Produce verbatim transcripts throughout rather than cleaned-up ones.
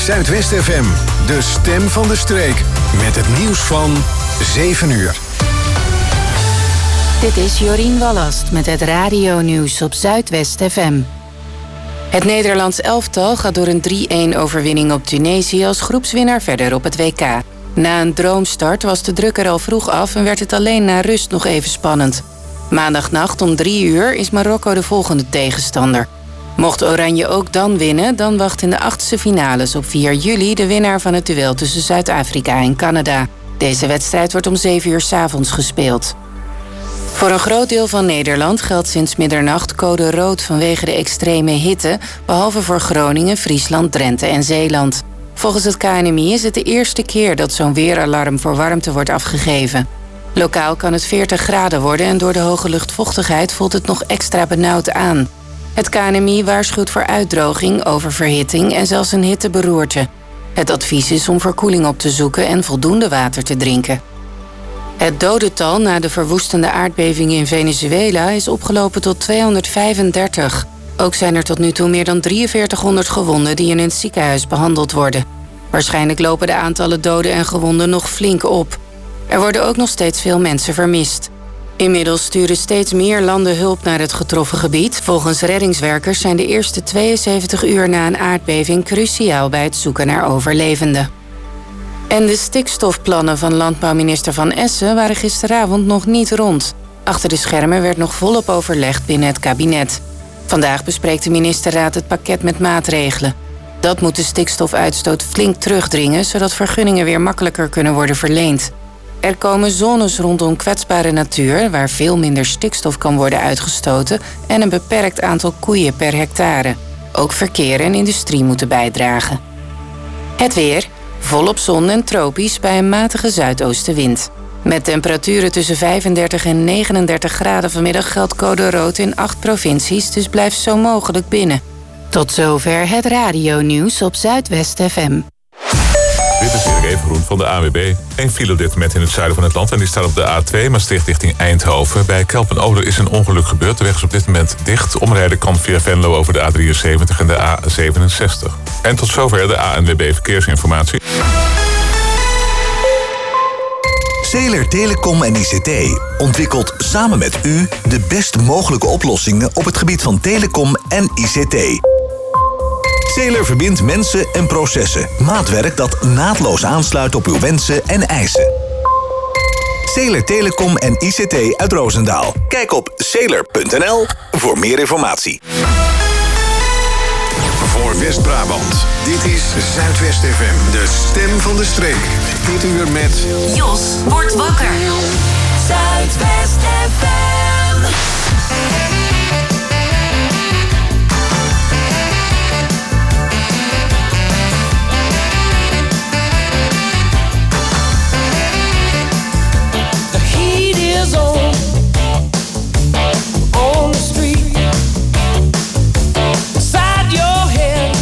Zuidwest F M, de stem van de streek. Met het nieuws van zeven uur. Dit is Jorien Wallast met het radionieuws op Zuidwest F M. Het Nederlands elftal gaat door een drie-een overwinning op Tunesië als groepswinnaar verder op het W K. Na een droomstart was de druk er al vroeg af en werd het alleen na rust nog even spannend. Maandagnacht om drie uur is Marokko de volgende tegenstander. Mocht Oranje ook dan winnen, dan wacht in de achtste finales op vier juli de winnaar van het duel tussen Zuid-Afrika en Canada. Deze wedstrijd wordt om zeven uur 's avonds gespeeld. Voor een groot deel van Nederland geldt sinds middernacht code rood vanwege de extreme hitte, behalve voor Groningen, Friesland, Drenthe en Zeeland. Volgens het K N M I is het de eerste keer dat zo'n weeralarm voor warmte wordt afgegeven. Lokaal kan het veertig graden worden en door de hoge luchtvochtigheid voelt het nog extra benauwd aan. Het K N M I waarschuwt voor uitdroging, oververhitting en zelfs een hitteberoerte. Het advies is om verkoeling op te zoeken en voldoende water te drinken. Het dodental na de verwoestende aardbeving in Venezuela is opgelopen tot tweehonderdvijfendertig. Ook zijn er tot nu toe meer dan drieënveertighonderd gewonden die in een ziekenhuis behandeld worden. Waarschijnlijk lopen de aantallen doden en gewonden nog flink op. Er worden ook nog steeds veel mensen vermist. Inmiddels sturen steeds meer landen hulp naar het getroffen gebied. Volgens reddingswerkers zijn de eerste tweeënzeventig uur na een aardbeving cruciaal bij het zoeken naar overlevenden. En de stikstofplannen van landbouwminister Van Essen waren gisteravond nog niet rond. Achter de schermen werd nog volop overlegd binnen het kabinet. Vandaag bespreekt de ministerraad het pakket met maatregelen. Dat moet de stikstofuitstoot flink terugdringen, zodat vergunningen weer makkelijker kunnen worden verleend. Er komen zones rondom kwetsbare natuur, waar veel minder stikstof kan worden uitgestoten, en een beperkt aantal koeien per hectare. Ook verkeer en industrie moeten bijdragen. Het weer. Volop zon en tropisch bij een matige zuidoostenwind. Met temperaturen tussen vijfendertig en negenendertig graden vanmiddag geldt code rood in acht provincies, dus blijf zo mogelijk binnen. Tot zover het radionieuws op Zuidwest F M. Dit is Erik Evengroen van de A W B. Eén file op dit moment in het zuiden van het land en die staat op de A twee Maastricht richting Eindhoven. Bij Kelpen-Oler is een ongeluk gebeurd. De weg is op dit moment dicht. Omrijden kan via Venlo over de A drieënzeventig en de A zevenenzestig. En tot zover de A N W B Verkeersinformatie. Zeeler Telecom en I C T ontwikkelt samen met u de best mogelijke oplossingen op het gebied van telecom en I C T. Zeeler verbindt mensen en processen. Maatwerk dat naadloos aansluit op uw wensen en eisen. Zeeler Telecom en I C T uit Roosendaal. Kijk op zeeler punt n l voor meer informatie. Voor West-Brabant, dit is Zuidwest F M, de stem van de streek. Dit uur met Jos wordt wakker. Zuidwest F M. The heat is on, on the street. Inside your head,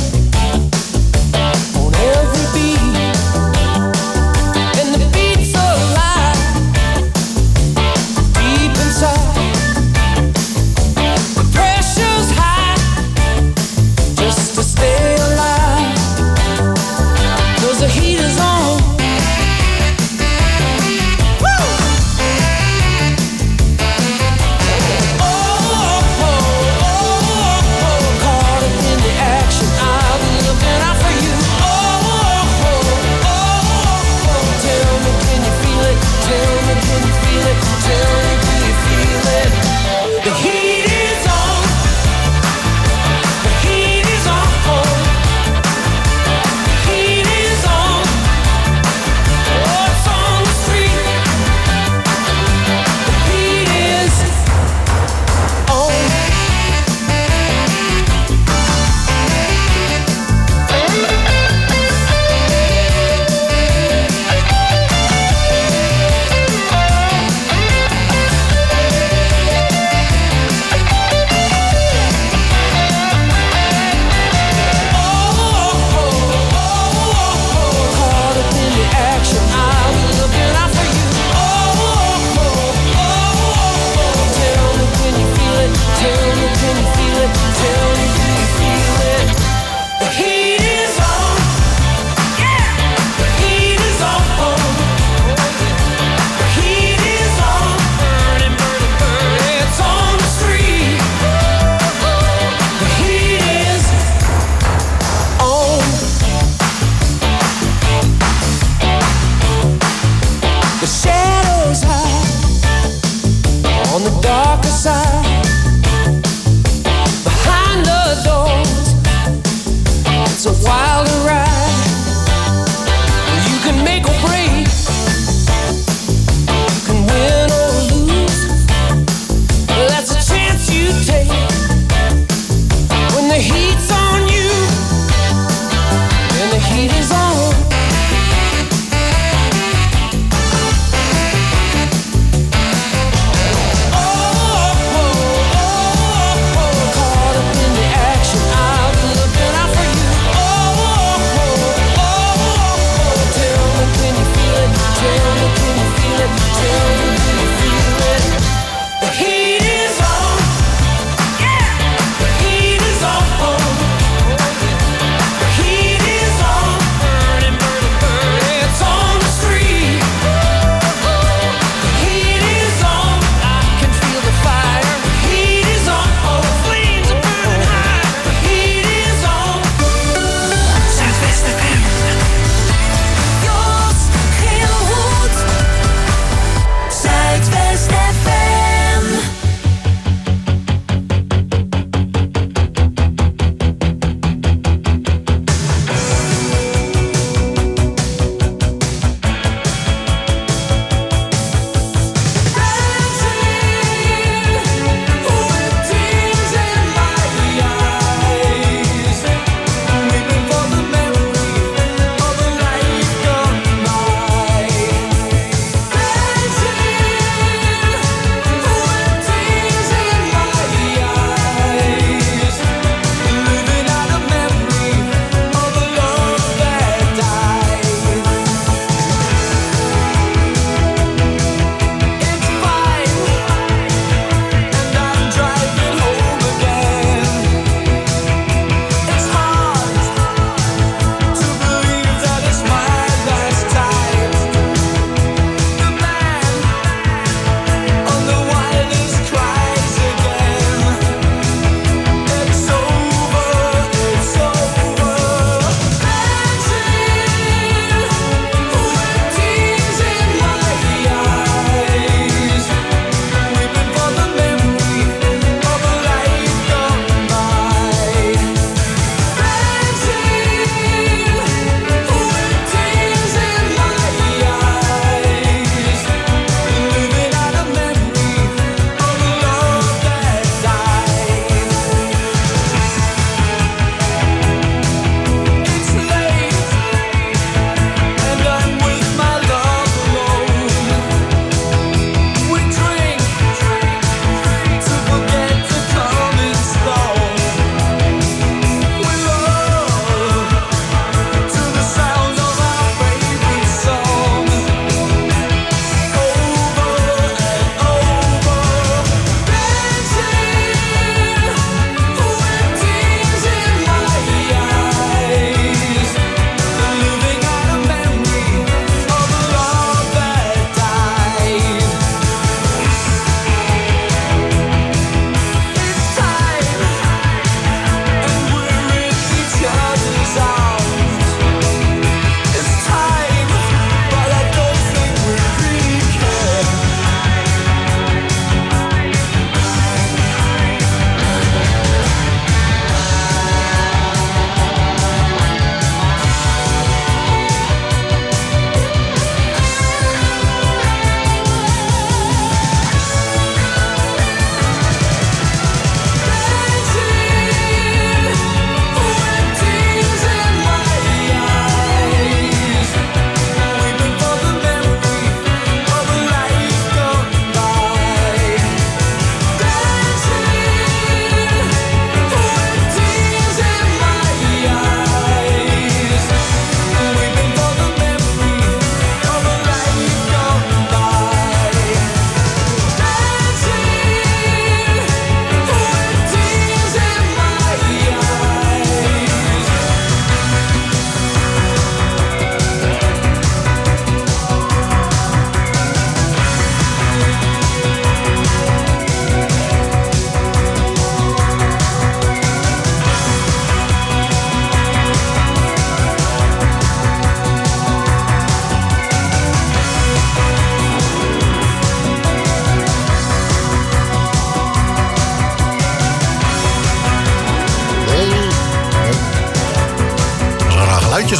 on every beat. And the beats alive, deep inside.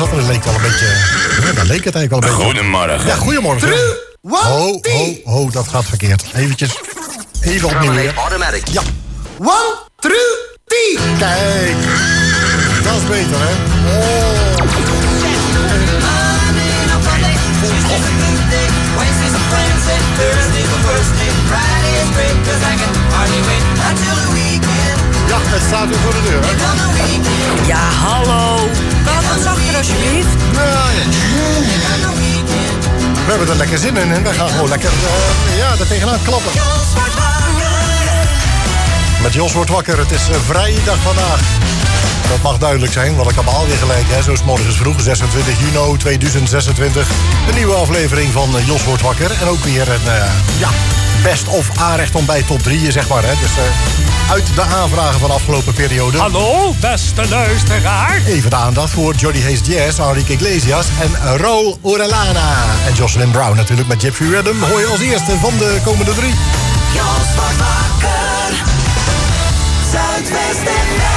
zat er. Het leek wel een beetje... Ja, daar leek het eigenlijk wel een beetje. Goedemorgen. Ja, goedemorgen. Ho, ho, ho, dat gaat verkeerd. Eventjes. Even opnieuw weer. Ja. One, two, three. Kijk. Dat is beter, hè? Oh. Ja, het staat weer voor de deur, hè? Ja, hallo. Kan het wat zachter, alsjeblieft? Ja, ja. We hebben er lekker zin in en wij gaan gewoon lekker uh, ja, er tegenaan klappen. Met Jos wordt wakker. Het is uh, vrije dag vandaag. Dat mag duidelijk zijn, want ik heb al weer gelijk. Hè. Zo is 's morgens vroeg, zesentwintig juni tweeduizend zesentwintig. Een nieuwe aflevering van uh, Jos wordt wakker. En ook weer een uh, ja, best of aanrecht om bij top drie, zeg maar. Hè. Dus uh, uit de aanvragen van de afgelopen periode. Hallo, beste luisteraar. Even de aandacht voor Johnny Hayes Jazz, Enrique Iglesias en Raul Orellana. En Jocelyn Brown natuurlijk met Gypsy Rhythm. Hoor je als eerste van de komende drie. Jos wordt wakker. Zuidwest F M.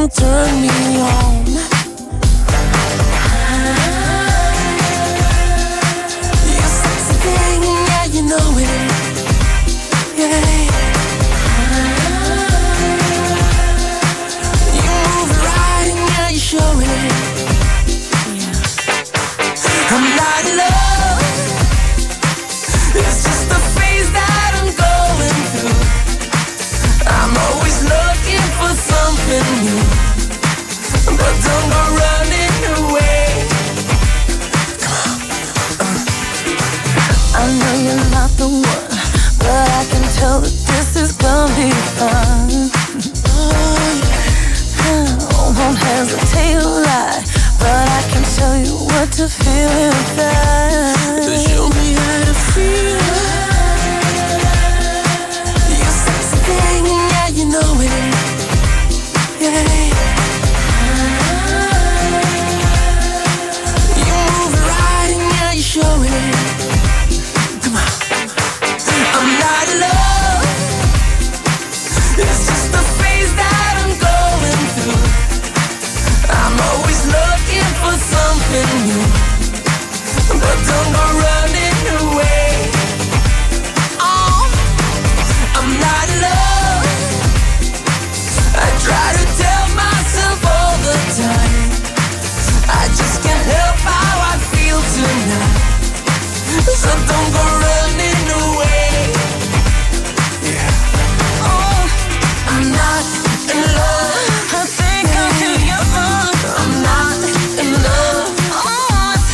can turn me on. You sexy thing, yeah, you know it. Yeah. You move it right and yeah, you show it. Yeah. I'm not in love. It's just the phase that I'm going through. I'm always looking for something new, but don't go running away. Come on. uh. I know you're not the one, but I can tell that this is gonna be fun. Oh, yeah. I won't hesitate to lie, but I can show you what to feel inside. Show me how to feel. You sexy thing, yeah, you know it. Yeah. You move it right and yeah, you show it. Come on. I'm not in love. It's just the phase that I'm going through. I'm always looking for something new, but don't go running away. Oh, I'm not in love. I try to tell myself all the time, I just can't help how I feel tonight. So don't go running away. Yeah. Oh, I'm not in love. I think I'm too young. I'm not in love. Oh,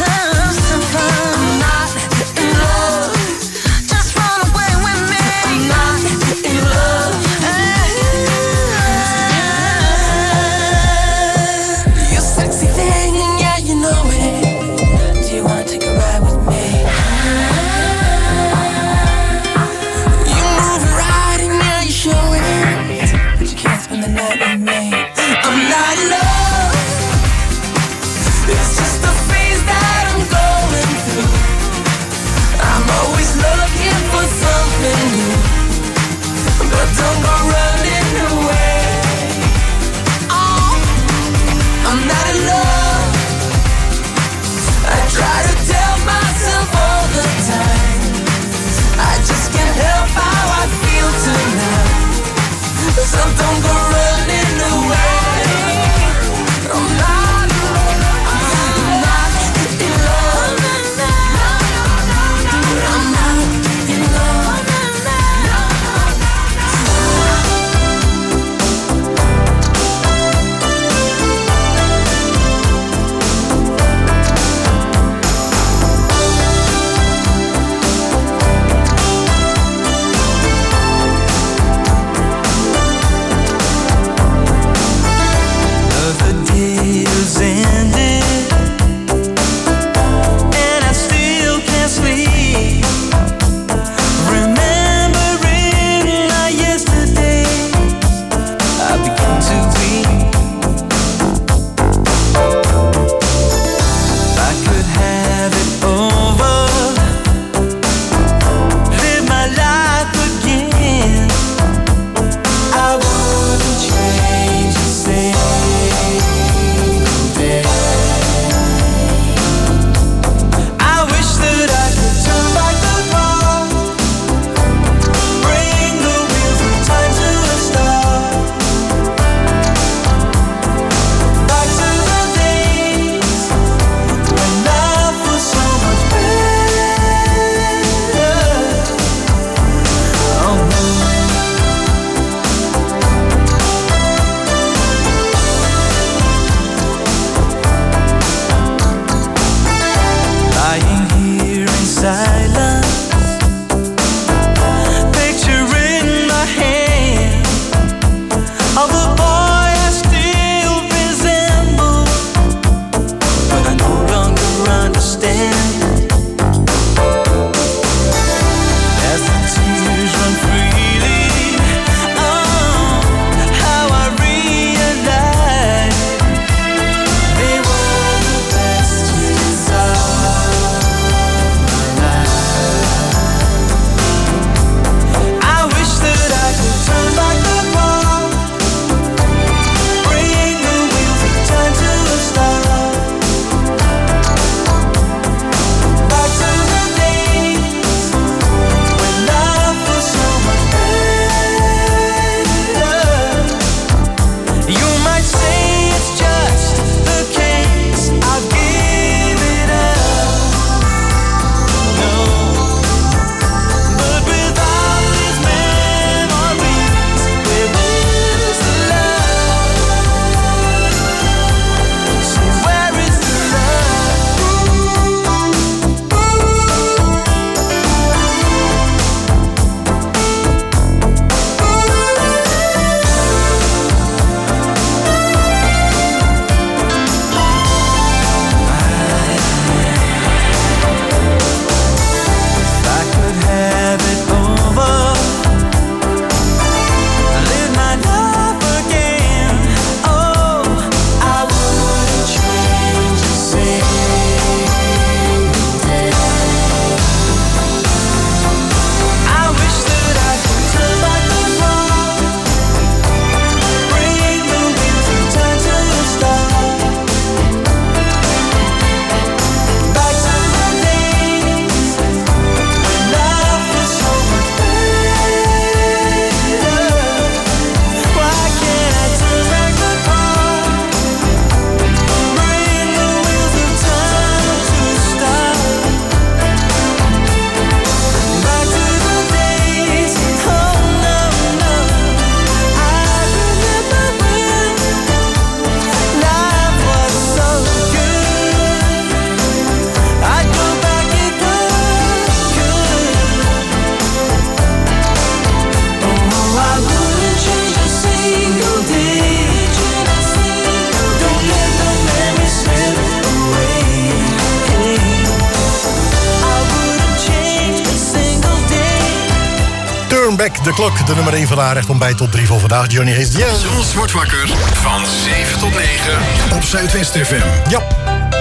de klok, de nummer één van haar recht ontbijt tot drie voor vandaag. Johnny Hayes. Yeah. Jos wordt wakker van zeven tot negen op Zuidwest F M. Ja.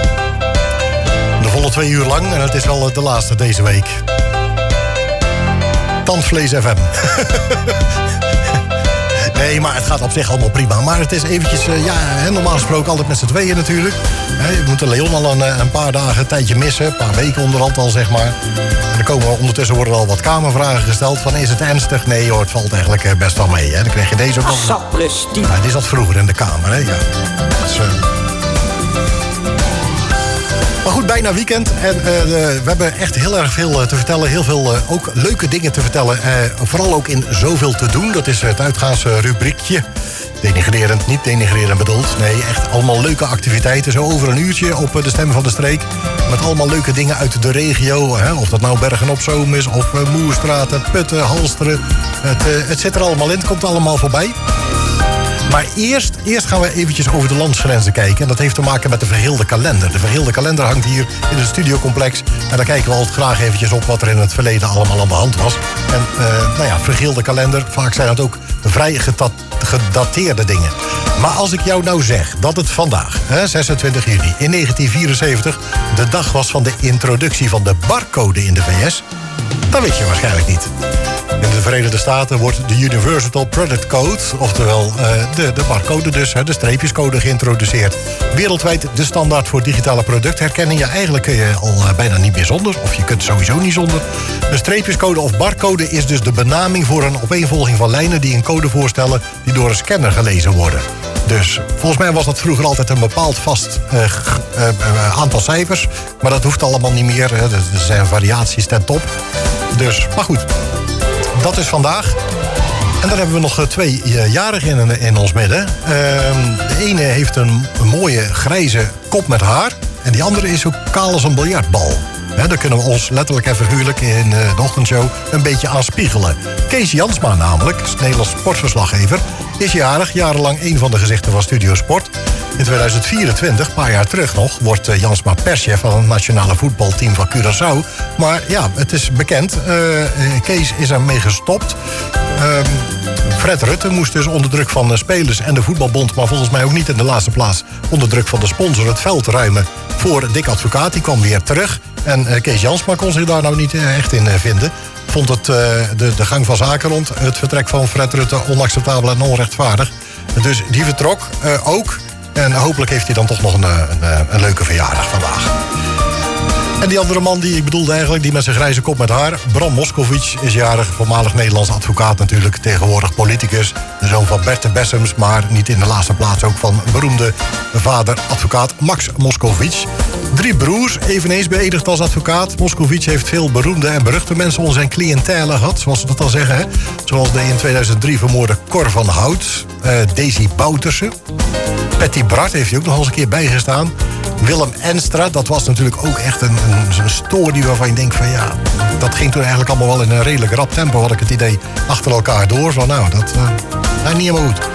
De volle twee uur lang en het is al de laatste deze week. Tandvlees F M. Nee, maar het gaat op zich allemaal prima. Maar het is eventjes, uh, ja, hè, normaal gesproken altijd met z'n tweeën natuurlijk. Hè, we moeten Leon al een, een paar dagen, een tijdje missen. Een paar weken onderhand al, zeg maar. En dan komen ondertussen worden er al wat kamervragen gesteld. Van, is het ernstig? Nee hoor, het valt eigenlijk uh, best wel mee. Hè. Dan krijg je deze ook nog. Sapristi. Ja, die zat vroeger in de kamer, hè. Ja. Dus, uh... Maar goed, bijna weekend. En uh, we hebben echt heel erg veel te vertellen. Heel veel uh, ook leuke dingen te vertellen. Uh, vooral ook in zoveel te doen. Dat is het uitgaansrubriekje. Denigrerend, niet denigrerend bedoeld. Nee, echt allemaal leuke activiteiten. Zo over een uurtje op de Stem van de Streek. Met allemaal leuke dingen uit de regio. Hè? Of dat nou Bergen op Zoom is, of uh, Moerstraten, Putten, Halsteren. Het, uh, het zit er allemaal in, het komt allemaal voorbij. Maar eerst, eerst gaan we eventjes over de landsgrenzen kijken. En dat heeft te maken met de vergeelde kalender. De vergeelde kalender hangt hier in het studiocomplex. En daar kijken we altijd graag eventjes op wat er in het verleden allemaal aan de hand was. En uh, nou ja, vergeelde kalender, vaak zijn het ook vrij gedat, gedateerde dingen. Maar als ik jou nou zeg dat het vandaag, hè, zesentwintig juni in negentien vierenzeventig... de dag was van de introductie van de barcode in de V S... dan weet je waarschijnlijk niet. In de Verenigde Staten wordt de Universal Product Code, oftewel uh, de, de barcode dus, de streepjescode geïntroduceerd. Wereldwijd de standaard voor digitale productherkenning. Ja, eigenlijk kun je al uh, bijna niet meer zonder, of je kunt sowieso niet zonder. De streepjescode of barcode is dus de benaming voor een opeenvolging van lijnen die een code voorstellen die door een scanner gelezen worden. Dus volgens mij was dat vroeger altijd een bepaald vast uh, uh, uh, aantal cijfers. Maar dat hoeft allemaal niet meer. Hè. Er zijn variaties ten top. Dus, maar goed. Dat is vandaag. En dan hebben we nog twee jarigen in, in ons midden. Uh, de ene heeft een, een mooie grijze kop met haar. En die andere is ook kaal als een biljartbal. He, daar kunnen we ons letterlijk en figuurlijk in de ochtendshow een beetje aan spiegelen. Kees Jansma namelijk, Nederlands sportverslaggever, is jarig, jarenlang een van de gezichten van Studio Sport. In tweeduizend vierentwintig, een paar jaar terug nog, wordt Jansma perschef van het nationale voetbalteam van Curaçao. Maar ja, het is bekend, uh, Kees is ermee gestopt. Uh, Fred Rutte moest dus onder druk van de spelers en de voetbalbond, maar volgens mij ook niet in de laatste plaats onder druk van de sponsor, het veld ruimen voor Dick Advocaat. Die kwam weer terug. En uh, Kees Jansma kon zich daar nou niet uh, echt in uh, vinden. Vond het, uh, de, de gang van zaken rond het vertrek van Fred Rutte onacceptabel en onrechtvaardig. Dus die vertrok uh, ook. En hopelijk heeft hij dan toch nog een, een, een leuke verjaardag vandaag. En die andere man die ik bedoelde eigenlijk, die met zijn grijze kop met haar, Bram Moskowitz, is jarig, voormalig Nederlands advocaat natuurlijk, tegenwoordig politicus. De zoon van Bert de Bessems, maar niet in de laatste plaats ook van beroemde vader advocaat Max Moskowitz. Drie broers, eveneens beëdigd als advocaat. Moskowitz heeft veel beroemde en beruchte mensen onder zijn cliëntele gehad, zoals ze dat dan zeggen. Hè? Zoals de in tweeduizend drie vermoorde Cor van Hout, uh, Daisy Bouterse. Patty Bart heeft hij ook nog eens een keer bijgestaan. Willem Enstra, dat was natuurlijk ook echt een, een, een story waarvan je denkt van ja, dat ging toen eigenlijk allemaal wel in een redelijk rap tempo, had ik het idee, achter elkaar door. Van nou, dat uh, nou, niet helemaal goed.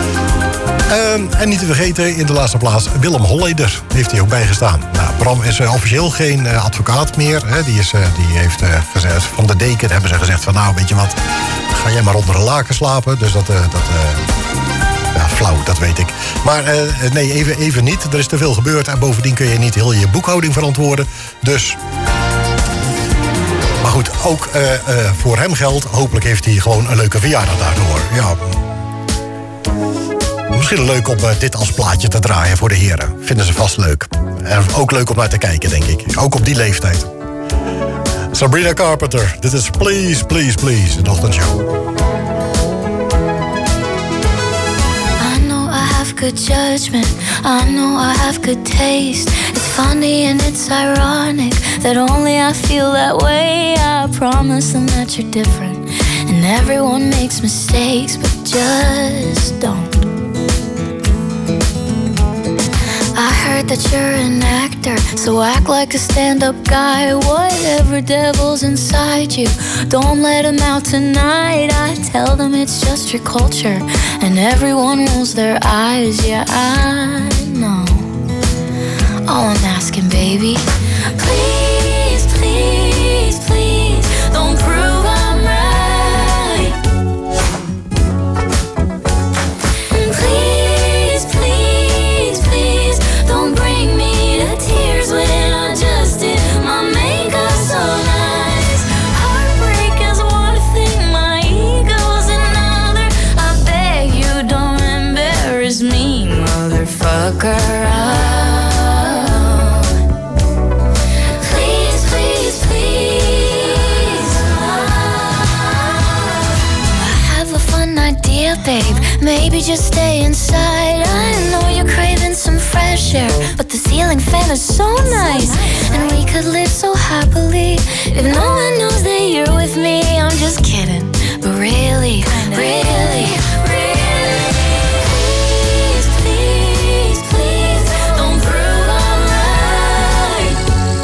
Uh, en niet te vergeten, in de laatste plaats, Willem Holleder heeft hij ook bijgestaan. Nou, Bram is uh, officieel geen uh, advocaat meer. Hè. Die, is, uh, die heeft uh, gezegd, van de deken hebben ze gezegd van nou, weet je wat, ga jij maar onder een laken slapen. Dus dat... Uh, dat uh, Ja, flauw, dat weet ik. Maar uh, nee, even, even niet. Er is te veel gebeurd en bovendien kun je niet heel je boekhouding verantwoorden. Dus... Maar goed, ook uh, uh, voor hem geldt. Hopelijk heeft hij gewoon een leuke verjaardag daardoor. Ja. Misschien leuk om uh, dit als plaatje te draaien voor de heren. Vinden ze vast leuk. En ook leuk om naar te kijken, denk ik. Ook op die leeftijd. Sabrina Carpenter, dit is Please, Please, Please, de ochtendshow. Good judgment, I know I have good taste. It's funny and it's ironic that only I feel that way. I promise them that you're different, and everyone makes mistakes, but just don't. I heard that you're an actor, so act like a stand-up guy. Whatever devil's inside you, don't let him out tonight. I tell them it's just your culture, and everyone rolls their eyes. Yeah, I know. All I'm asking, baby, please, please, please, don't prove I'm right. around. Please, please, please. I have a fun idea, babe. Maybe just stay inside. I know you're craving some fresh air, but the ceiling fan is so nice, and we could live so happily if no one knows that you're with me. I'm just kidding, but really, really, really. Please, please, please, don't prove I'm right.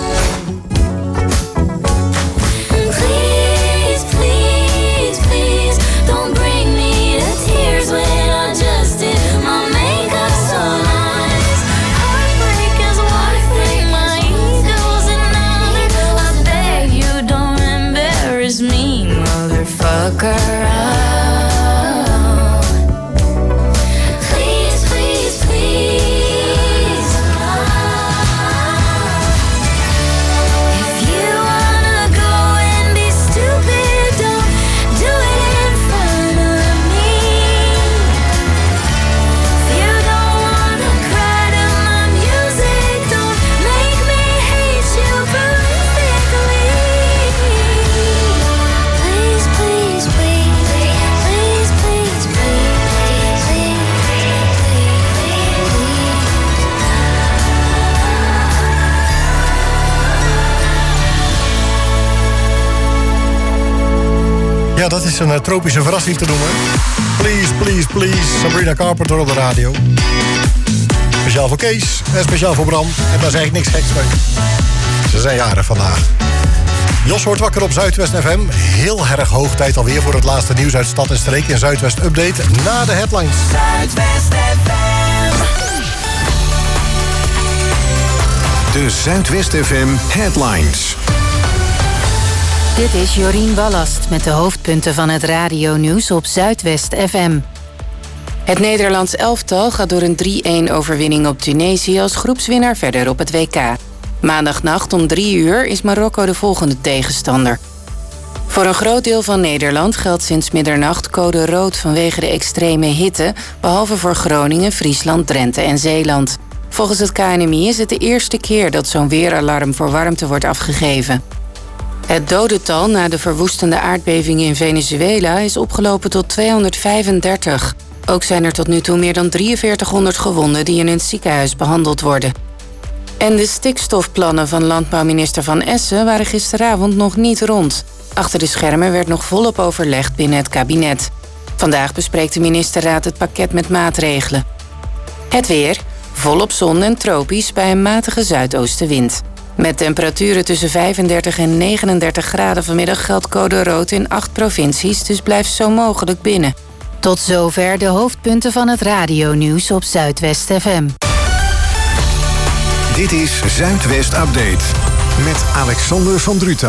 Please, please, please, don't bring me to tears when I just did my makeup so nice. Heartbreak is one thing, my ego's another. I beg you don't embarrass me, motherfucker. Please, please, please. If you wanna go and be stupid, don't do it in front of me. If you don't wanna cry to my music, don't make me hate you perfectly. Please, please, please, please, please, please, please, Ja, dat is een uh, tropische verrassing te noemen. Please, please, please. Sabrina Carpenter op de radio. Speciaal voor Kees en speciaal voor Bram. En daar zeg ik niks geks mee. Ze zijn jarig vandaag. Jos wordt wakker op Zuidwest F M. Heel erg hoog tijd alweer voor het laatste nieuws uit stad en streek in Zuidwest Update na de headlines. Zuidwest F M. De Zuidwest F M headlines. Dit is Jorien Wallast met de hoofdpunten van het radionieuws op Zuidwest F M. Het Nederlands elftal gaat door een drie-een overwinning op Tunesië als groepswinnaar verder op het W K. Maandagnacht om drie uur is Marokko de volgende tegenstander. Voor een groot deel van Nederland geldt sinds middernacht code rood vanwege de extreme hitte, behalve voor Groningen, Friesland, Drenthe en Zeeland. Volgens het K N M I is het de eerste keer dat zo'n weeralarm voor warmte wordt afgegeven. Het dodental na de verwoestende aardbevingen in Venezuela is opgelopen tot tweehonderdvijfendertig. Ook zijn er tot nu toe meer dan drieënveertighonderd gewonden die in een ziekenhuis behandeld worden. En de stikstofplannen van landbouwminister Van Essen waren gisteravond nog niet rond. Achter de schermen werd nog volop overlegd binnen het kabinet. Vandaag bespreekt de ministerraad het pakket met maatregelen. Het weer, volop zon en tropisch bij een matige zuidoostenwind. Met temperaturen tussen vijfendertig en negenendertig graden vanmiddag geldt code rood in acht provincies, dus blijf zo mogelijk binnen. Tot zover de hoofdpunten van het radionieuws op Zuidwest F M. Dit is Zuidwest Update met Alexander van Druten.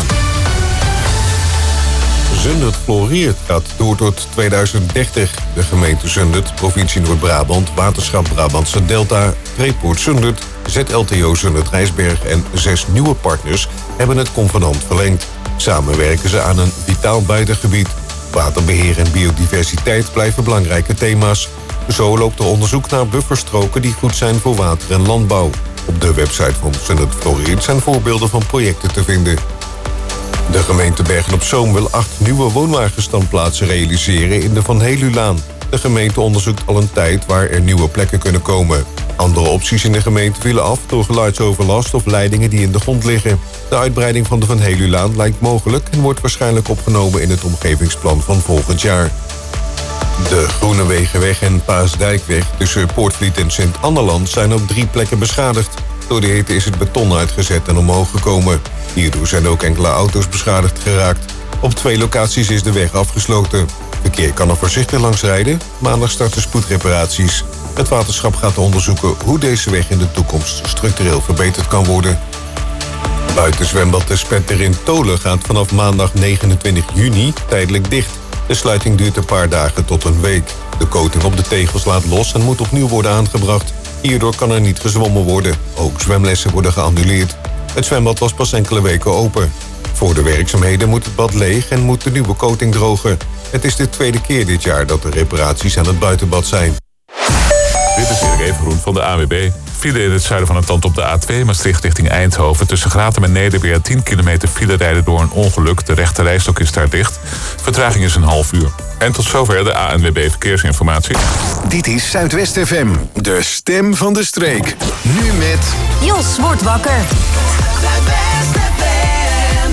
Zundert floreert gaat door tot tweeduizend dertig. De gemeente Zundert, provincie Noord-Brabant, Waterschap Brabantse Delta, Freeport Zundert, Z L T O Zundert Rijsberg en zes nieuwe partners hebben het convenant verlengd. Samen werken ze aan een vitaal buitengebied. Waterbeheer en biodiversiteit blijven belangrijke thema's. Zo loopt er onderzoek naar bufferstroken die goed zijn voor water en landbouw. Op de website van Zundert floreert zijn voorbeelden van projecten te vinden. De gemeente Bergen-op-Zoom wil acht nieuwe woonwagenstandplaatsen realiseren in de Van Helulaan. De gemeente onderzoekt al een tijd waar er nieuwe plekken kunnen komen. Andere opties in de gemeente vielen af door geluidsoverlast of leidingen die in de grond liggen. De uitbreiding van de Van Helulaan lijkt mogelijk en wordt waarschijnlijk opgenomen in het omgevingsplan van volgend jaar. De Groenewegenweg en Paasdijkweg tussen Poortvliet en Sint-Anneland zijn op drie plekken beschadigd. Door de hitte is het beton uitgezet en omhoog gekomen. Hierdoor zijn ook enkele auto's beschadigd geraakt. Op twee locaties is de weg afgesloten. Verkeer kan er voorzichtig langs rijden. Maandag starten spoedreparaties. Het waterschap gaat onderzoeken hoe deze weg in de toekomst structureel verbeterd kan worden. Buitenzwembad De Spetter in Tolen gaat vanaf maandag negenentwintig juni tijdelijk dicht. De sluiting duurt een paar dagen tot een week. De coating op de tegels laat los en moet opnieuw worden aangebracht. Hierdoor kan er niet gezwommen worden. Ook zwemlessen worden geannuleerd. Het zwembad was pas enkele weken open. Voor de werkzaamheden moet het bad leeg en moet de nieuwe coating drogen. Het is de tweede keer dit jaar dat er reparaties aan het buitenbad zijn. Dit is Erik Evengroen van de A N W B. File in het zuiden van het land op de A twee, Maastricht richting Eindhoven. Tussen Gratum en Nederweer tien kilometer file rijden door een ongeluk. De rechte rijstok is daar dicht. Vertraging is een half uur. En tot zover de A N W B Verkeersinformatie. Dit is Zuidwest F M, de stem van de streek. Nu met... Jos wordt wakker. Zuidwest F M.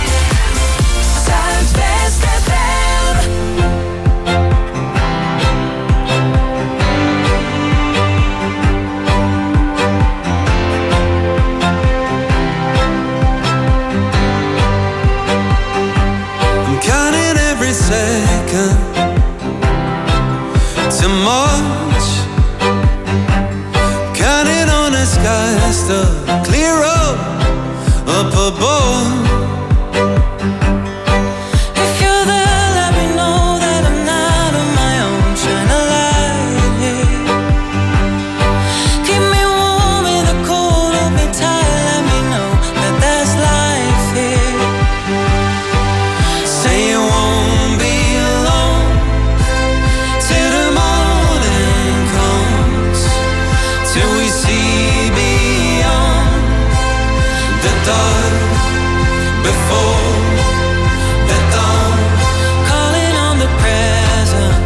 Zuidwest F M. I'm counting every second to March, counting on the skies to clear up up above. If you're there, let me know that I'm not on my own. Shine a light here. Keep me warm in the cold, hold me tight. Let me know that there's life here. Say you won't be alone till the morning comes, till we see beyond the dark before the dawn. Calling on the present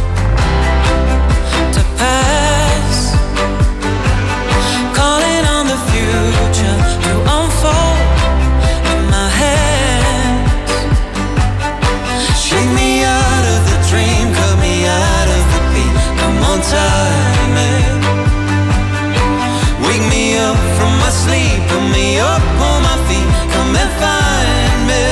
to pass, calling on the future to unfold in my hands. Shake me out of the dream, cut me out of the beat. Come on, time it. Wake me up from my sleep, put me up on my feet. Come and find me.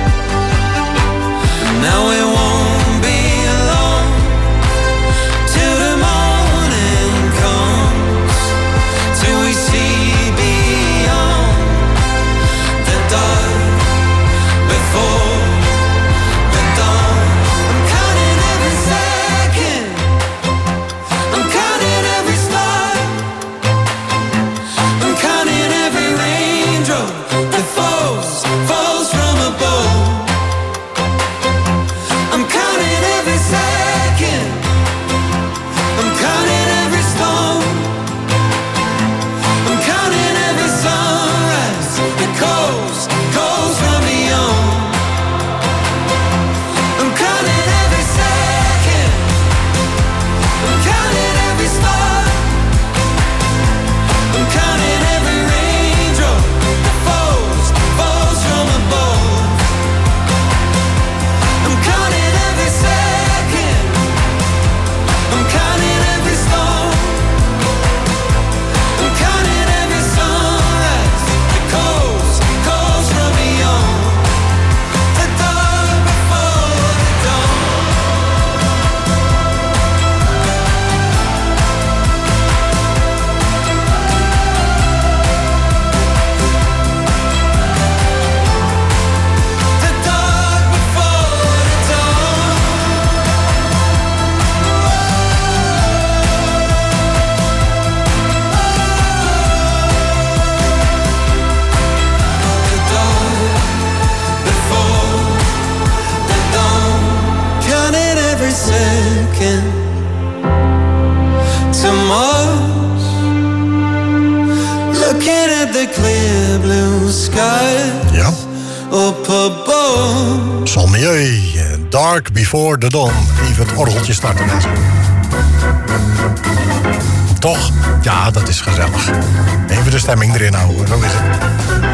Now it won't be alone till the morning comes, till we see beyond the dark before the dawn. I'm counting every second, I'm counting every star, I'm counting every raindrop that falls, falls from above. I'm counting every second, I'm counting every storm, I'm counting every sunrise that goes, goes from beyond. I'm counting every second, I'm counting every star, I'm counting every raindrop that falls, falls from above. I'm counting every second, I'm counting every storm, I'm counting every sunrise that goes, goes from beyond the dark before the dawn. The dark before the dawn. The dark before the dawn. Counting every second to Mars, looking at the clear blue sky Ja. up above. Salmieu, Dark Before the Dawn. Even het orgeltje starten, mensen. Toch? Ja, dat is gezellig. Even de stemming erin houden, zo is het.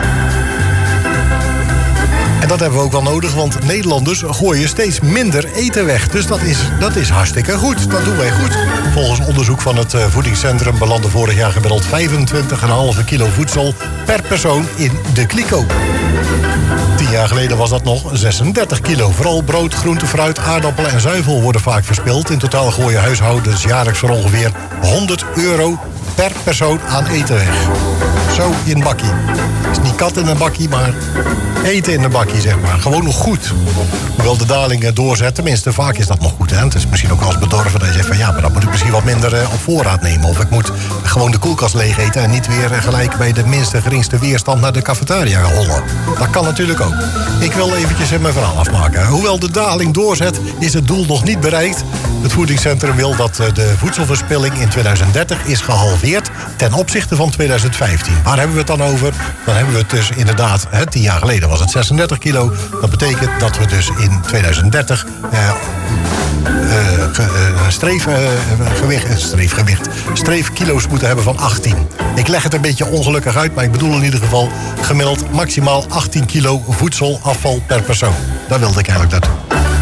En dat hebben we ook wel nodig, want Nederlanders gooien steeds minder eten weg. Dus dat is, dat is hartstikke goed. Dat doen wij goed. Volgens onderzoek van het uh, voedingscentrum belandde vorig jaar gemiddeld vijfentwintig komma vijf kilo voedsel per persoon in de kliko. Tien jaar geleden was dat nog zesendertig kilo. Vooral brood, groente, fruit, aardappelen en zuivel worden vaak verspild. In totaal gooien huishoudens jaarlijks voor ongeveer honderd euro per persoon aan eten weg. Zo in een bakkie. Het is niet kat in een bakkie, maar eten in een bakkie, zeg maar. Gewoon nog goed. Hoewel de daling doorzet, tenminste, vaak is dat nog goed. Hè? Het is misschien ook als bedorven dat je zegt van ja, maar dan moet ik misschien wat minder uh, op voorraad nemen. Of ik moet gewoon de koelkast leeg eten en niet weer uh, gelijk bij de minste geringste weerstand naar de cafetaria hollen. Dat kan natuurlijk ook. Ik wil eventjes uh, mijn verhaal afmaken. Hoewel de daling doorzet, is het doel nog niet bereikt. Het voedingscentrum wil dat uh, de voedselverspilling in tweeduizend dertig is gehalveerd ten opzichte van tweeduizend vijftien. Waar hebben we het dan over? Dan hebben we het dus inderdaad, hè, tien jaar geleden was het zesendertig kilo. Dat betekent dat we dus in tweeduizend dertig uh, uh, ge, uh, streefgewicht, uh, streefgewicht, streefkilo's moeten hebben van achttien. Ik leg het een beetje ongelukkig uit, maar ik bedoel in ieder geval gemiddeld maximaal achttien kilo voedselafval per persoon. Daar wilde ik eigenlijk naartoe.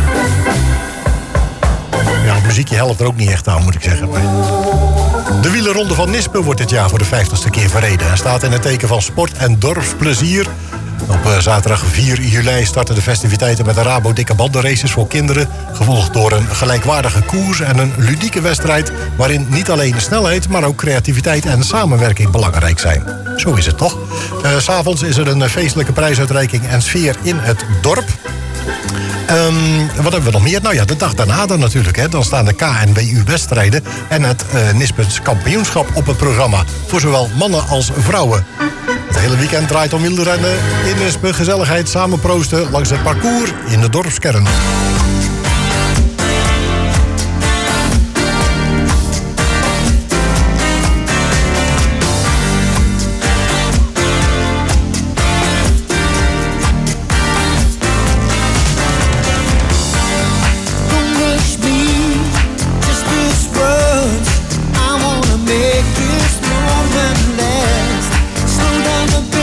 Ja, het muziekje helpt er ook niet echt aan, moet ik zeggen. Maar... De wielerronde van Nispe wordt dit jaar voor de vijftigste keer verreden. Hij staat in het teken van sport en dorpsplezier. Op uh, zaterdag vier juli starten de festiviteiten met de Rabo dikke bandenraces voor kinderen. Gevolgd door een gelijkwaardige koers en een ludieke wedstrijd... waarin niet alleen snelheid, maar ook creativiteit en samenwerking belangrijk zijn. Zo is het toch? Uh, 's avonds is er een feestelijke prijsuitreiking en sfeer in het dorp. Um, wat hebben we nog meer? Nou ja, de dag daarna dan natuurlijk. Hè. Dan staan de K N W U-wedstrijden en het uh, Nispens kampioenschap op het programma. Voor zowel mannen als vrouwen. Het hele weekend draait om wielrennen in Nispen. Gezelligheid, samen proosten langs het parcours in de dorpskern.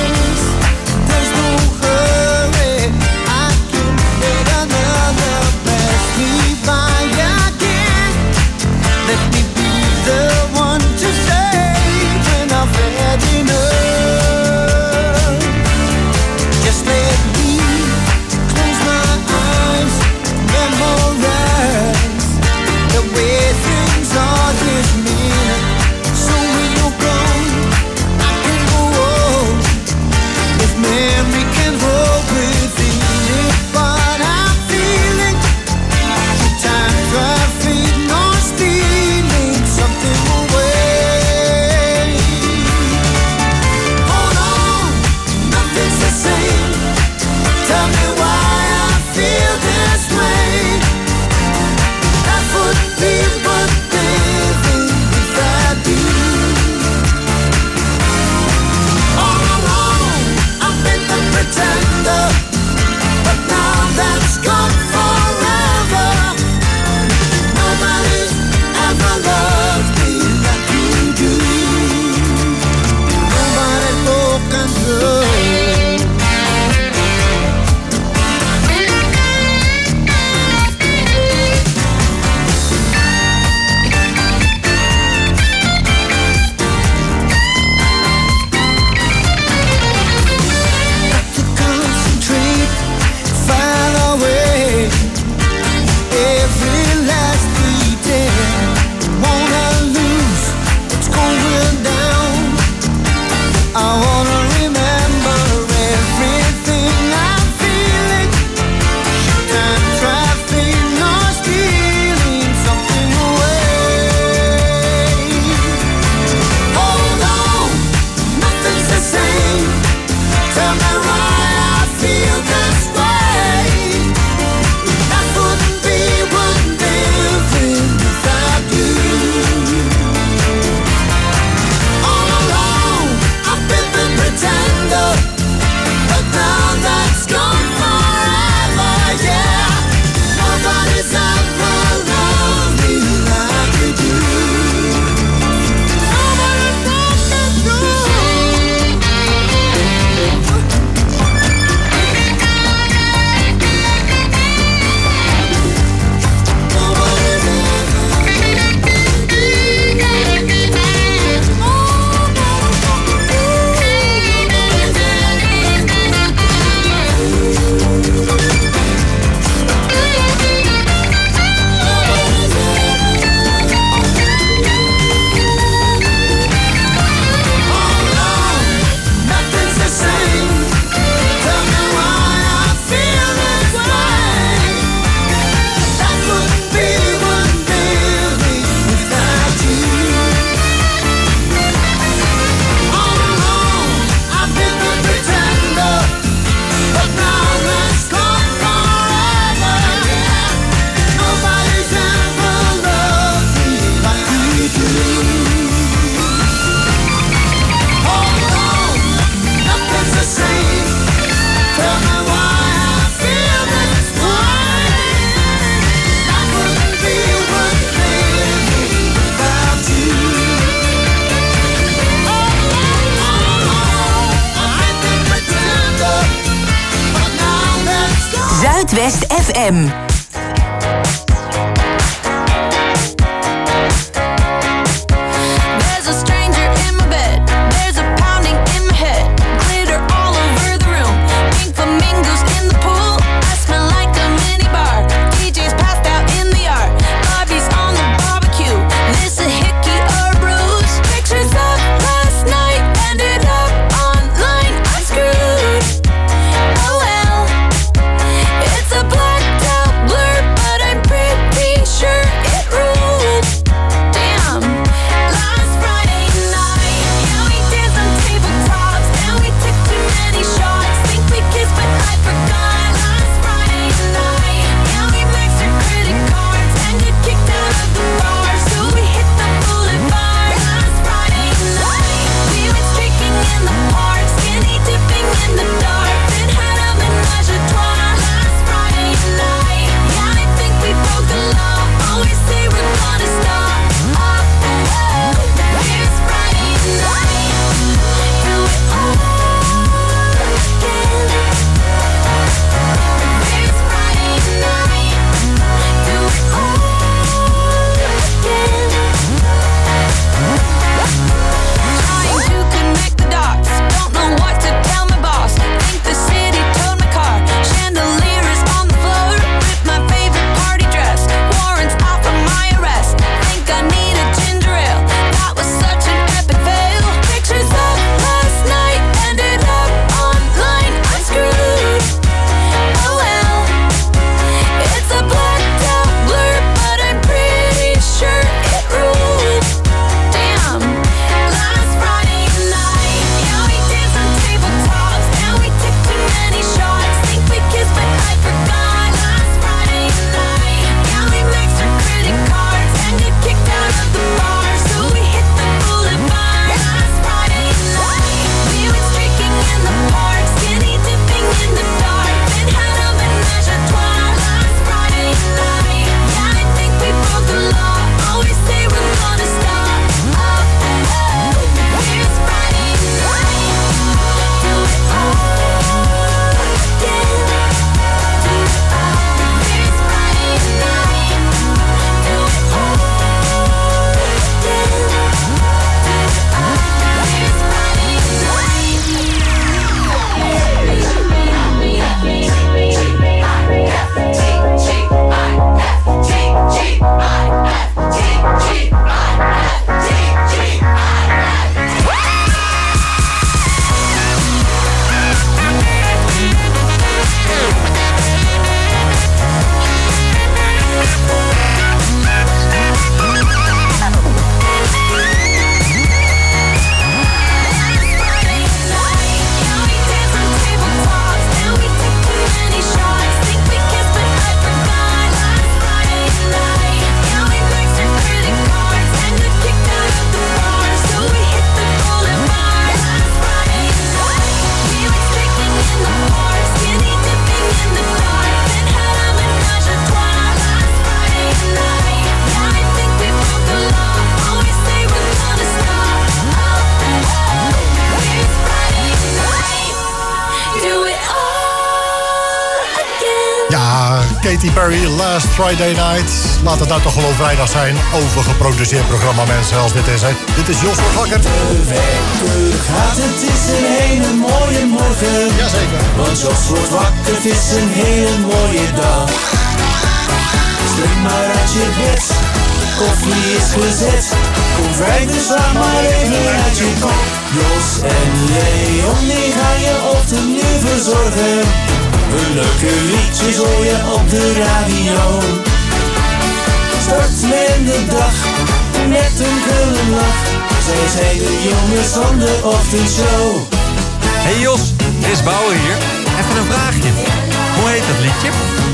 Another Zuidwest F M. There's a stranger in my bed. There's a pounding in my head. Glitter all over the room. Pink flamingos in the pool. I smell like a mini bar. D J's passed out in the yard. Bobby's on the barbecue. This a hickey or a bruise. Pictures of last night ended up online. I'm screwed. Oh well. It's a blacked out blur, but I'm pretty sure it ruled. Damn. Last Friday night, yeah, we danced on tabletops and we took too many shots. Think we kissed, but I forgot. Last Friday night, yeah, we maxed our credit cards and got kicked out of the bar, so we hit the boulevard. Last Friday night, we went streaking in the park, skinny dipping in the dark, then had a menage a trois. Last Friday night, yeah, I think we broke the law. Always say we're gonna stop. Oh, oh, here's Friday night. Do it all again. Here's Friday night. Do it all again. Trying to connect the dots. Don't know what to tell my boss. Think the city towed my car. Chandelier is on the floor. Rip my favorite party dress. Warrants out for my arrest. Think I need a ginger ale. That was such an epic fail. Pictures of last night ended up online. I'm screwed. Oh well. It's a blacked out blur, but I'm pretty sure it ruled. Damn. Last Friday night, yeah, we danced on tabletops and we took too many shots. Think we kissed, but I forgot. Last Friday night, yeah, we maxed our credit cards and got kicked out of the bar, so we hit the boulevard. Last Friday night, we went streaking in the park, skinny dipping in the dark, then had a menage a trois. Last Friday night, yeah, I think we broke the law. Always say we're gonna stop. Oh, oh, here's Friday night. Do it all again. Do it all. Here's Friday night. Do it all again. Do it all. Here's Friday Katy Perry, Last Friday Night. Laat het nou toch gewoon vrijdag zijn. Overgeproduceerd programma, mensen, als dit is, hè. Dit is Jos wordt wakker. De weg terug gaat, het is een hele mooie morgen. Jazeker. Want Jos wordt wakker, het is een hele mooie dag. Spring maar uit je bed, koffie is gezet. Kom vrij, dus laat maar even uit je kop. Jos en Leon, die gaan je ochtend nu verzorgen. Een leuke liedjes hoor je op de radio. Start met de dag, met een glimlach. Zij zijn de jongens van de ochtendshow. Hey Jos, dit is Bouwer hier. Even een vraagje. Hoe heet dat liedje?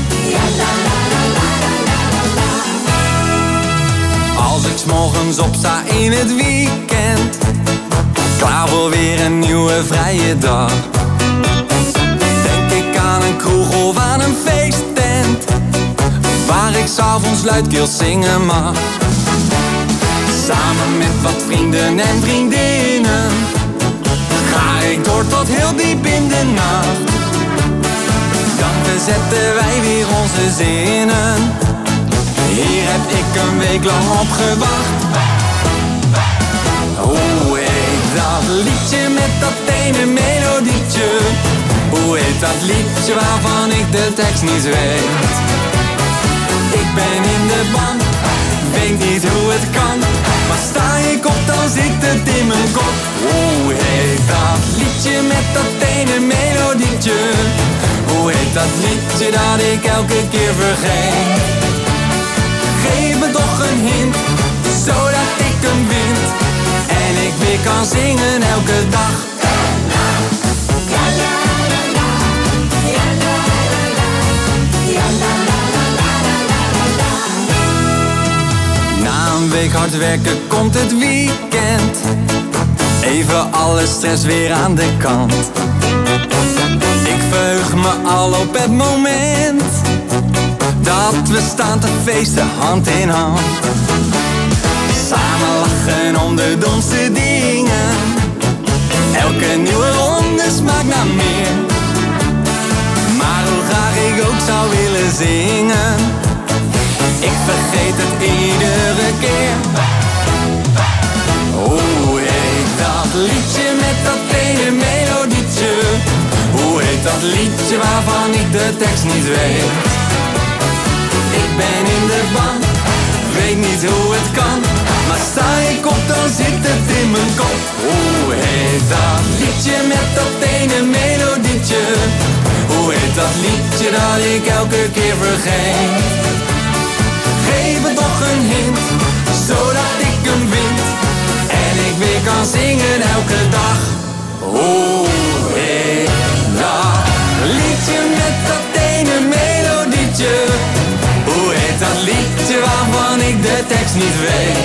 Als ik 's morgens opsta in het weekend, klaar voor weer een nieuwe vrije dag. Denk ik aan een kroeg of aan een feesttent, waar ik 's avonds luidkeels zingen mag. Samen met wat vrienden en vriendinnen ga ik door tot heel diep in de nacht. Dan zetten wij weer onze zinnen. Hier heb ik een week lang op gewacht. Hoe heet dat liedje met dat ene melodietje? Hoe heet dat liedje waarvan ik de tekst niet weet? Ik ben in de ban, weet niet hoe het kan. Maar sta ik op, dan zit het in mijn kop. Hoe heet dat liedje met dat ene melodietje? Hoe heet dat liedje dat ik elke keer vergeet? Geef me toch een hint, zodat ik hem vind. En ik weer kan zingen elke dag. Na een week hard werken komt het weekend. Even alle stress weer aan de kant. Ik verheug me al op het moment dat we staan te feesten hand in hand. Samen lachen om de domste dingen. Elke nieuwe ronde smaakt naar meer. Maar hoe graag ik ook zou willen zingen, ik vergeet het iedere keer. Hoe heet dat liedje met dat ene melodietje? Hoe heet dat liedje waarvan ik de tekst niet weet? Ik ben in de ban, weet niet hoe het kan. Maar sta ik op, dan zit het in mijn kop. Hoe heet dat liedje met dat ene melodietje? Hoe heet dat liedje dat ik elke keer vergeet? Geef me toch een hint, zodat ik hem vind. En ik weer kan zingen elke dag. Hoe heet dat liedje met dat ene melodietje? Hoe heet dat liedje waarvan ik de tekst niet weet?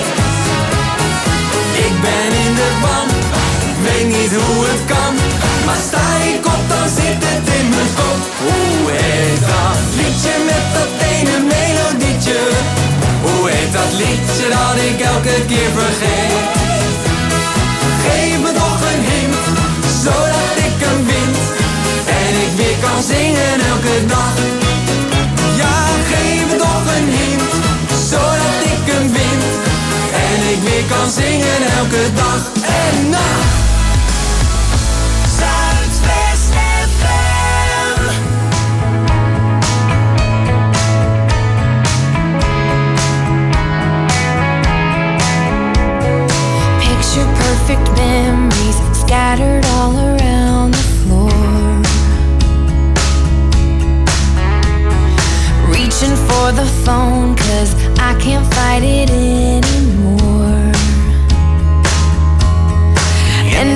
Ik ben in de ban, weet niet hoe het kan. Maar sta ik op, dan zit het in mijn kop. Hoe heet dat liedje met dat ene melodietje? Hoe heet dat liedje dat ik elke keer vergeet? Geef me toch een hint, zodat ik hem vind. En ik weer kan zingen elke dag. Ja, geef me toch een hint, zodat ik hem vind. En ik weer kan zingen elke dag en nacht. Zuidwest F M. Picture perfect memories scattered all around the floor. Reaching for the phone, cause I can't fight it anymore. And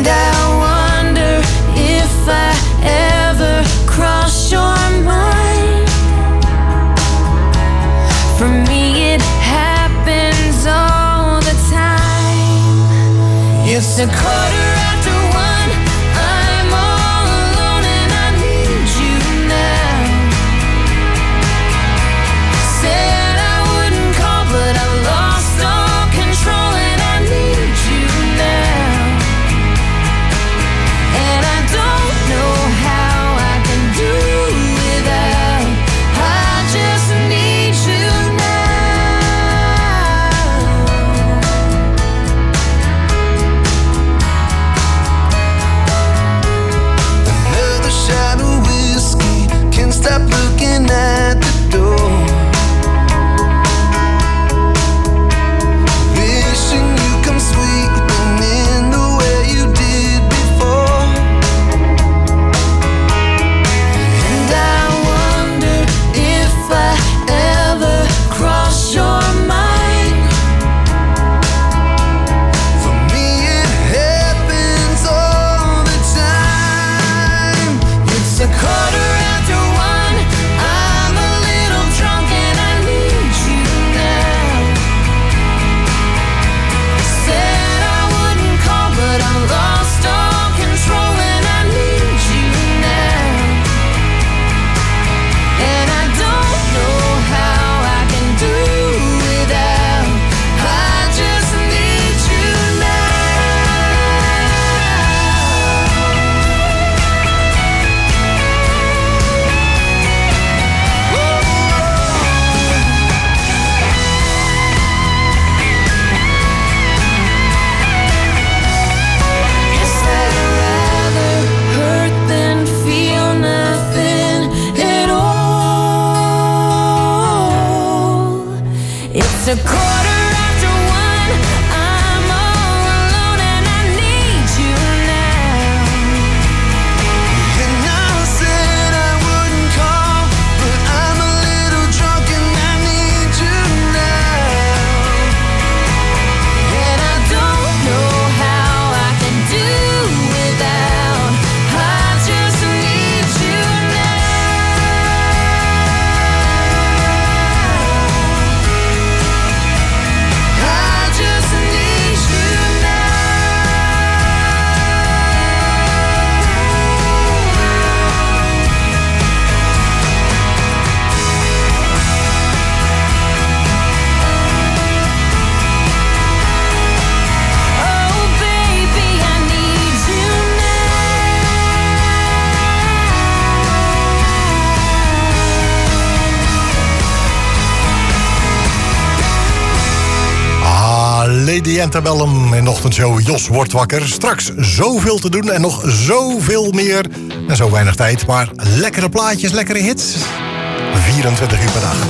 The Antebellum in de ochtendshow Jos wordt wakker. Straks zoveel te doen en nog zoveel meer. En zo weinig tijd, maar lekkere plaatjes, lekkere hits. vierentwintig uur per dag.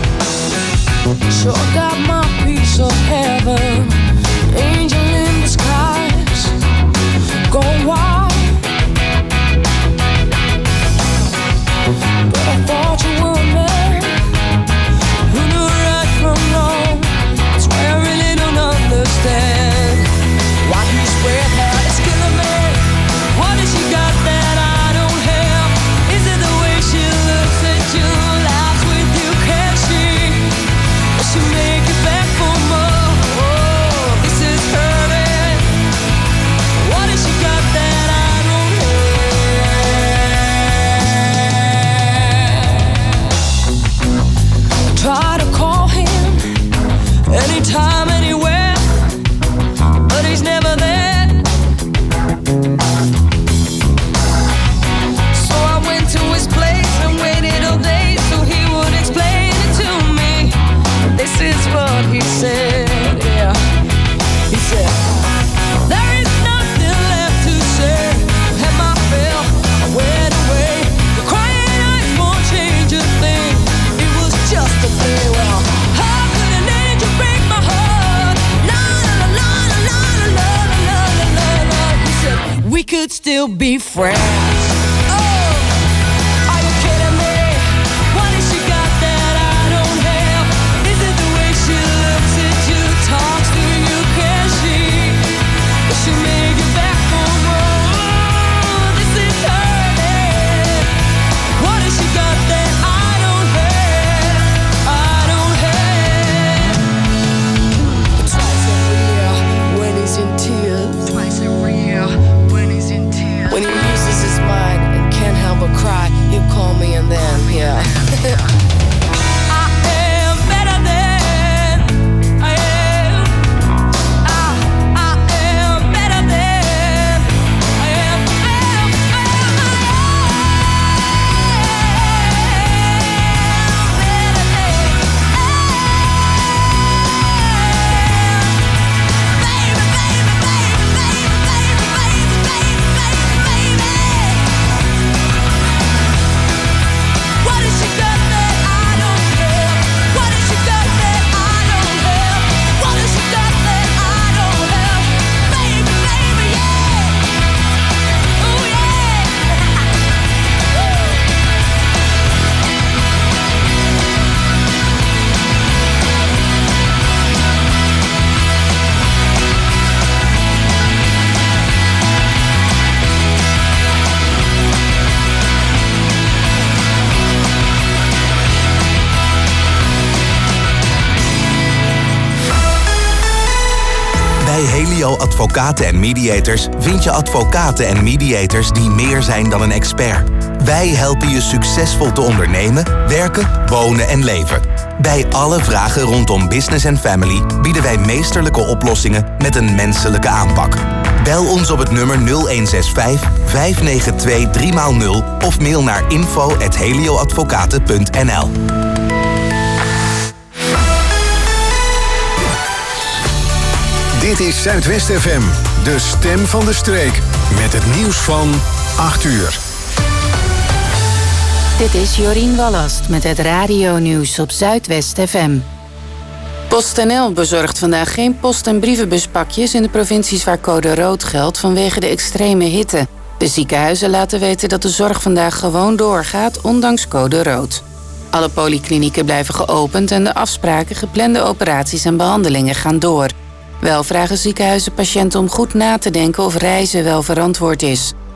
So I got my piece of heaven, angel in the skies, go wild. But I thought you were a man who knew right from wrong. That's why I really don't understand why you spread that it's killing me. What has she got that I don't have? Is it the way she looks at you, laughs with you, can she? Does she make it back for more? Oh, this is hurting. What has she got that I don't have? I try to call him anytime, anywhere, but he's never there. So I went to his place and waited all day so he would explain it to me. This is what he said, yeah. He said, there is nothing left to say. Had my fill, I went away. The crying eyes won't change a thing. It was just a play. Well, how could an angel break my heart? La la la la la la la la la la. He said, we could still be friends. Oh, are you kidding me? What has she got that I don't have? Is it the way she looks at you, talks to you, can she? Does she make it back for more? Oh, this is hurting. What has she got that I don't have? I don't have. Twice every year when he's in tears. Twice every year when he's in tears. When he loses his mind and can't help but cry, he'll call me and then, yeah. I am better than I am. I, I am better than I am. I am, I am, I What has she got that I don't have? What has she got that I don't have? What has she got that I don't have? Baby, baby, yeah. Oh yeah. Bij Helio Advocaten en Mediators vind je advocaten en mediators die meer zijn dan een expert. Wij helpen je succesvol te ondernemen, werken, wonen en leven. Bij alle vragen rondom business en family bieden wij meesterlijke oplossingen met een menselijke aanpak. Bel ons op het nummer nul een zes vijf, vijf negen twee, drie nul of mail naar info at helioadvocaten punt n l. Dit is Zuidwest F M, de stem van de streek. Met het nieuws van acht uur. Dit is Jorien Wallast met het radionieuws op Zuidwest F M. PostNL bezorgt vandaag geen post- en brievenbuspakjes in de provincies waar code rood geldt vanwege de extreme hitte. De ziekenhuizen laten weten dat de zorg vandaag gewoon doorgaat, ondanks code rood. Alle polyklinieken blijven geopend en de afspraken, geplande operaties en behandelingen gaan door. Wel vragen ziekenhuizen patiënten om goed na te denken of reizen wel verantwoord is.